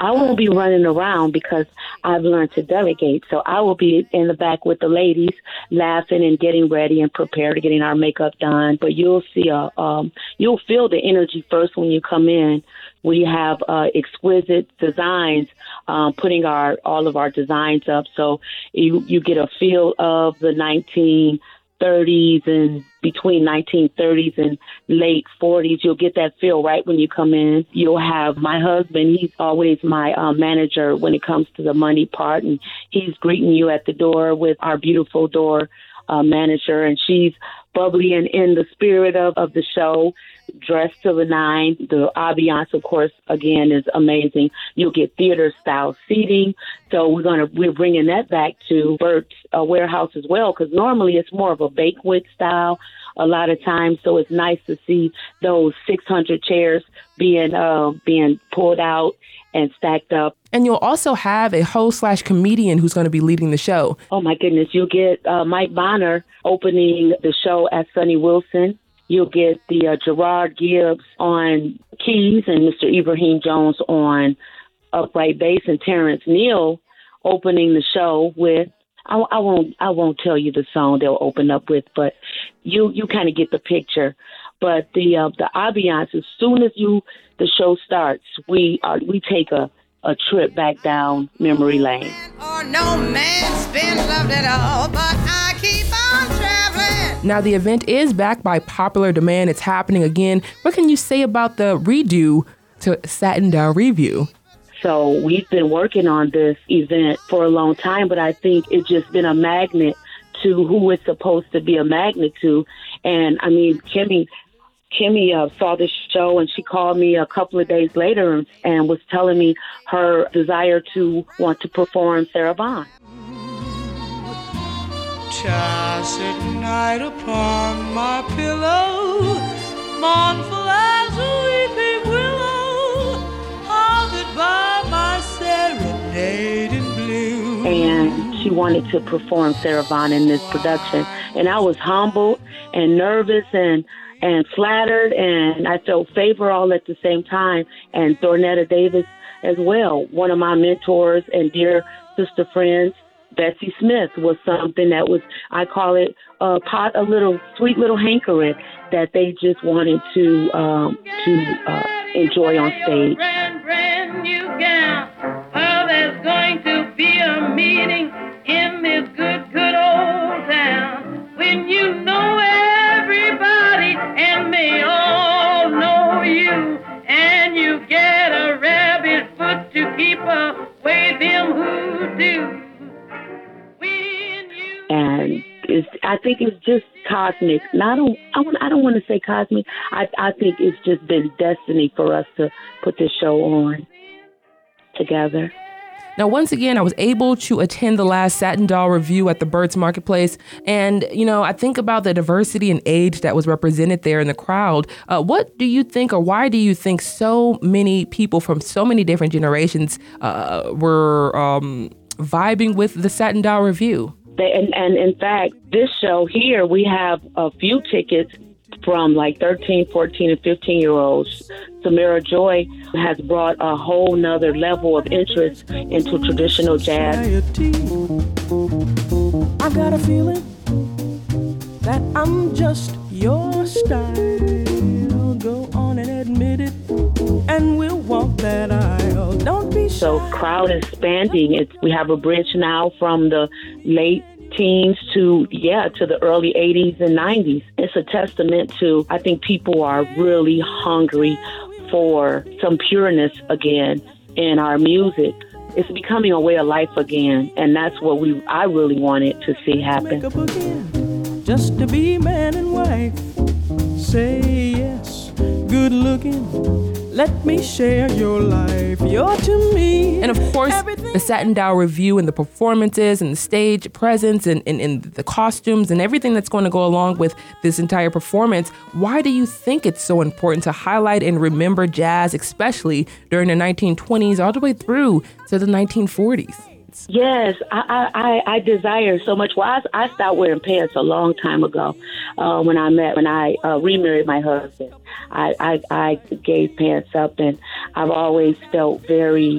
I won't be running around because I've learned to delegate. So I will be in the back with the ladies, laughing and getting ready and prepared, getting our makeup done. But you'll see you'll feel the energy first when you come in. We have exquisite designs, putting all of our designs up, so you get a feel of the 1930s and between 1930s and late 40s. You'll get that feel right when you come in. You'll have my husband. He's always my manager when it comes to the money part, and he's greeting you at the door with our beautiful door manager, and she's bubbly and in the spirit of the show, dressed to the nine. The ambiance, of course, again, is amazing. You'll get theater-style seating. So we're bringing that back to Burt's Warehouse as well, because normally it's more of a banquet style a lot of times. So it's nice to see those 600 chairs being pulled out and stacked up. And you'll also have a host/comedian who's going to be leading the show. Oh, my goodness. You'll get Mike Bonner opening the show as Sonny Wilson. You'll get the Gerard Gibbs on keys and Mr. Ibrahim Jones on upright bass, and Terrence Neal opening the show with, I won't tell you the song they'll open up with, but you kind of get the picture. But the ambiance, as soon as the show starts, we take a trip back down memory lane. Or no man's been loved at all, but I keep on traveling. Now, the event is backed by popular demand. It's happening again. What can you say about the redo to Satin Down Revue? So we've been working on this event for a long time, but I think it's just been a magnet to who it's supposed to be a magnet to. And I mean, Kimmy saw this show, and she called me a couple of days later and was telling me her desire to want to perform Sarah Vaughan. Tacit night upon my pillow, mournful as a weeping willow, haunted by my serenading blue. And she wanted to perform Sarah Vaughan in this production. And I was humbled and nervous and flattered, and I felt favor all at the same time. And Thornetta Davis as well, one of my mentors and dear sister friends, Bessie Smith, was something that was, I call it a sweet little hankering that they just wanted to enjoy on stage. Brand new gown. Well, there's going to be a meeting in this good old town when you know everybody and they all know you, and you get a rabbit foot to keep away them who do. And I think it's just cosmic. And I don't want to say cosmic. I think it's just been destiny for us to put this show on together. Now, once again, I was able to attend the last Satin Doll Revue at the Burt's Marketplace. And, I think about the diversity and age that was represented there in the crowd. What do you think, or why do you think so many people from so many different generations were vibing with the Satin Doll Revue? And in fact, this show here, we have a few tickets from like 13, 14, and 15-year-olds. Samira Joy has brought a whole nother level of interest into traditional jazz. I got a feeling that I'm just your style. Go on and admit it, and we'll walk that aisle. Don't be shy. So crowd expanding. We have a bridge now from the late teens to the early 80s and 90s. It's a testament to, I think people are really hungry for some pureness again in our music. It's becoming a way of life again, and that's what I really wanted to see happen. Wake up again, just to be man and wife. Say yes, good looking. Let me share your life. You're to me. And of course, the Satin Doll Revue and the performances and the stage presence and the costumes and everything that's going to go along with this entire performance. Why do you think it's so important to highlight and remember jazz, especially during the 1920s all the way through to the 1940s? Yes, I desire so much. Well, I stopped wearing pants a long time ago when I remarried my husband. I gave pants up, and I've always felt very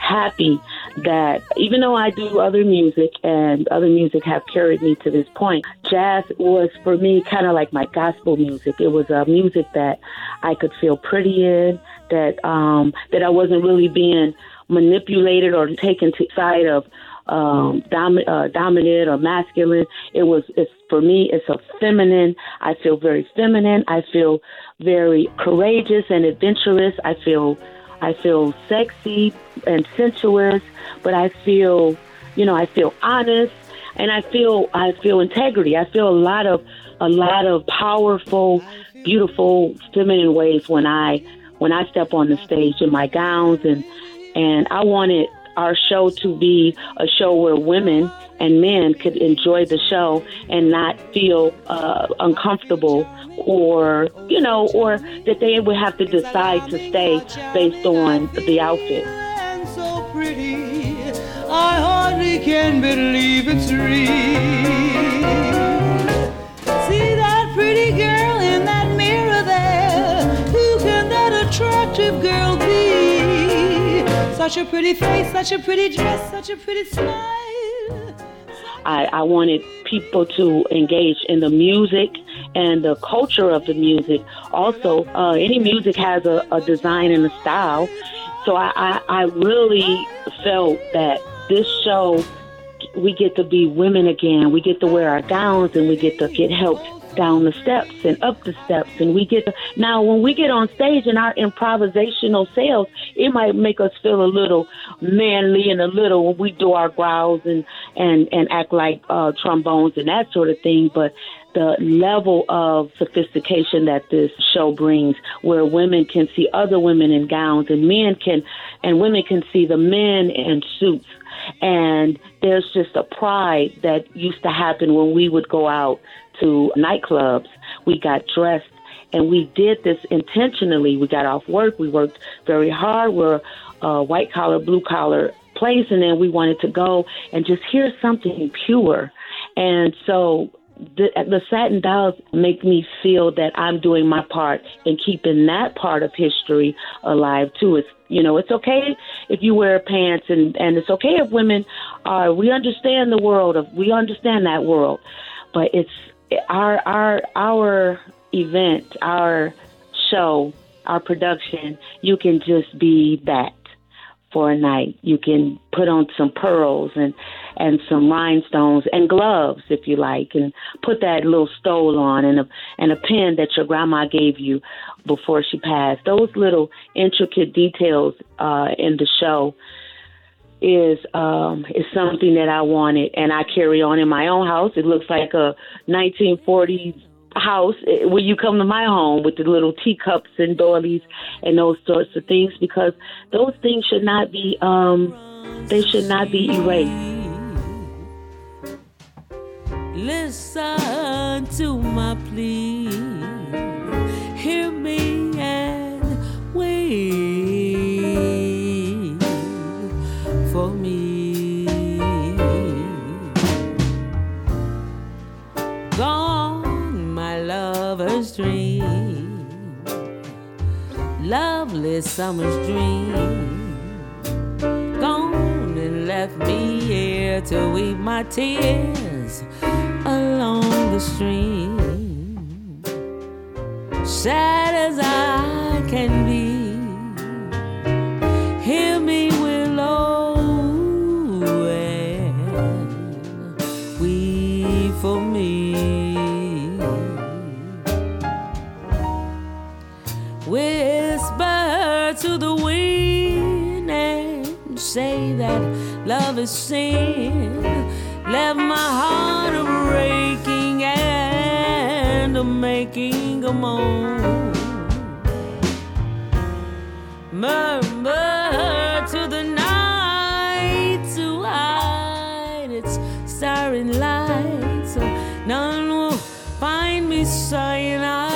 happy that even though I do other music and other music have carried me to this point, jazz was for me kind of like my gospel music. It was a music that I could feel pretty in, that I wasn't really being manipulated or taken to side of dominant or masculine. For me, it's a feminine. I feel very feminine. I feel very courageous and adventurous. I feel sexy and sensuous, but I feel honest, and I feel integrity. I feel a lot of powerful, beautiful, feminine ways when I step on the stage in my gowns, and I wanted our show to be a show where women and men could enjoy the show and not feel uncomfortable or that they would have to decide to stay based on the outfit. And so pretty, I hardly can believe it's real. See that pretty girl in that mirror there? Who can that attractive girl be? Such a pretty face, such a pretty dress, such a pretty smile. I wanted people to engage in the music and the culture of the music. Also, any music has a design and a style. So I really felt that this show, we get to be women again. We get to wear our gowns, and we get to get helped down the steps and up the steps, and now when we get on stage in our improvisational selves, it might make us feel a little manly and a little when we do our growls and act like trombones and that sort of thing. But the level of sophistication that this show brings, where women can see other women in gowns, and women can see the men in suits. And there's just a pride that used to happen when we would go out to nightclubs. We got dressed, and we did this intentionally. We got off work. We worked very hard. We're a white-collar, blue-collar place, and then we wanted to go and just hear something pure. And so the Satin Dolls make me feel that I'm doing my part in keeping that part of history alive, too. It's okay if you wear pants, and it's okay if women are. We understand the world we understand that world, but it's our event, our show, our production. You can just be that for a night. You can put on some pearls and some rhinestones and gloves, if you like, and put that little stole on and a pin that your grandma gave you before she passed. Those little intricate details in the show is something that I wanted, and I carry on in my own house. It looks like a 1940s house when you come to my home, with the little teacups and doilies and those sorts of things, because those things should not be erased. Listen to my plea, hear me and wait for me. Gone my lover's dream, lovely summer's dream. Gone and left me here to weep my tears along the stream. Sad as I can be, hear me, willow, and weep for me. Whisper to the wind and say that love is sin. Left my heart breaking and making a moan. Murmur to the night to hide its starry light, so none will find me sighing out.